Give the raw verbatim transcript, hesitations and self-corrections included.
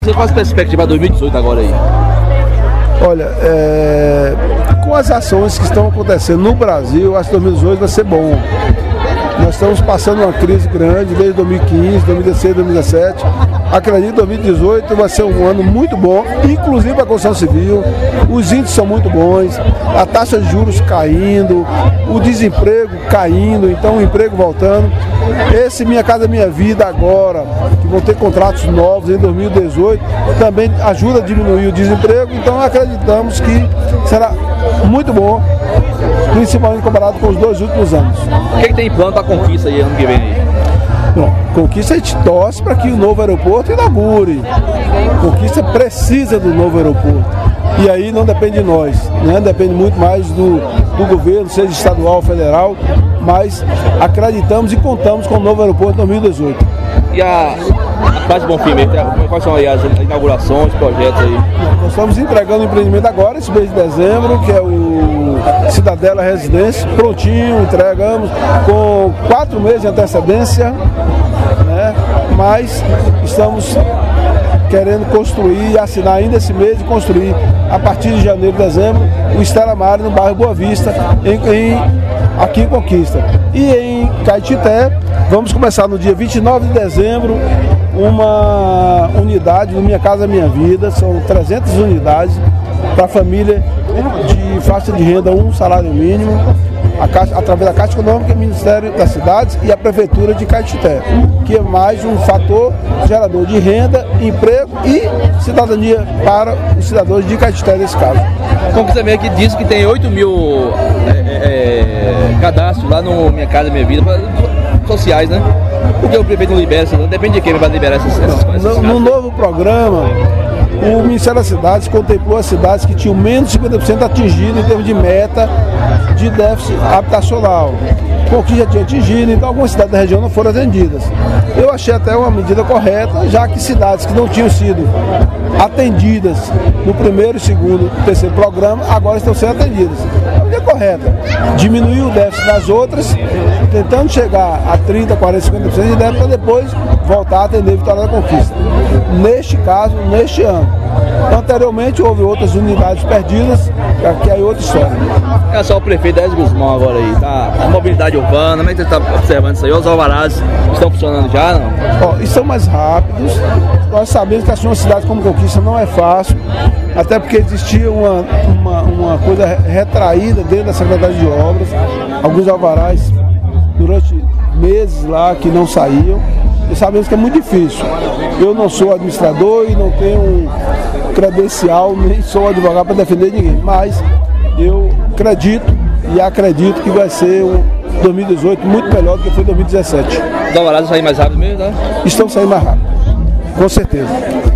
Você faz perspectiva para dois mil e dezoito agora aí? Olha, é, com as ações que estão acontecendo no Brasil, acho que dois mil e dezoito vai ser bom. Nós estamos passando uma crise grande desde dois mil e quinze, dois mil e dezesseis, dois mil e dezessete. Acredito que dois mil e dezoito vai ser um ano muito bom, inclusive para a construção civil. Os índices são muito bons, a taxa de juros caindo, o desemprego caindo, então o emprego voltando. Esse Minha Casa Minha Vida agora, que vão ter contratos novos em dois mil e dezoito, também ajuda a diminuir o desemprego, então acreditamos que será muito bom, principalmente comparado com os dois últimos anos. O que, é que tem plano para a Conquista aí ano que vem aí? Bom, Conquista a gente torce para que o novo aeroporto inaugure. Conquista precisa do novo aeroporto. E aí não depende de nós, né? Depende muito mais do, do governo, seja estadual ou federal, mas acreditamos e contamos com o novo aeroporto em dois mil e dezoito. E a Paz Bonfim, quais são aí as inaugurações, projetos aí? Nós estamos entregando o empreendimento agora, esse mês de dezembro, que é o Cidadela Residência, prontinho, entregamos com quatro meses de antecedência, né? Mas estamos querendo construir e assinar ainda esse mês e construir a partir de janeiro e dezembro o Stella Maris no bairro Boa Vista, em, em, aqui em Conquista. E em Caetité, vamos começar no dia vinte e nove de dezembro uma unidade no Minha Casa Minha Vida, são trezentas unidades para a família de faixa de renda, um salário mínimo, a Caixa, através da Caixa Econômica, o Ministério das Cidades e a Prefeitura de Caetité, que é mais um fator gerador de renda, emprego e cidadania para os cidadãos de Caetité nesse caso. Conquista Meia que diz que tem oito mil é, é, cadastros lá no Minha Casa Minha Vida, sociais, né? Por que o prefeito não libera? Depende de quem vai liberar essas, essas coisas. No, no novo programa, o Ministério das Cidades contemplou as cidades que tinham menos de cinquenta por cento atingido em termos de meta de déficit habitacional. Conquista já tinha atingido, então algumas cidades da região não foram atendidas. Eu achei até uma medida correta, já que cidades que não tinham sido atendidas no primeiro, segundo e terceiro programa, agora estão sendo atendidas. É uma medida correta. Diminuir o déficit nas outras, tentando chegar a trinta, quarenta, cinquenta por cento de déficit para depois voltar a atender a Vitória da Conquista. Neste caso, neste ano. Anteriormente houve outras unidades perdidas, que aí é outra história. É só o prefeito Dez Guzmão agora aí, tá? A mobilidade urbana, como é que você está observando isso aí? Os alvarás estão funcionando já, não? Ó, e são mais rápidos. Nós sabemos que assumir uma cidade como Conquista não é fácil, até porque existia uma, uma, uma coisa retraída dentro da Secretaria de Obras, alguns alvarás durante meses lá que não saíam, e sabemos que é muito difícil. Eu não sou administrador e não tenho um credencial, nem sou advogado para defender ninguém, mas eu acredito e acredito que vai ser um dois mil e dezoito muito melhor do que foi dois mil e dezessete. Os alvarás vão sair mais rápido mesmo, né? Estão saindo mais rápido, com certeza.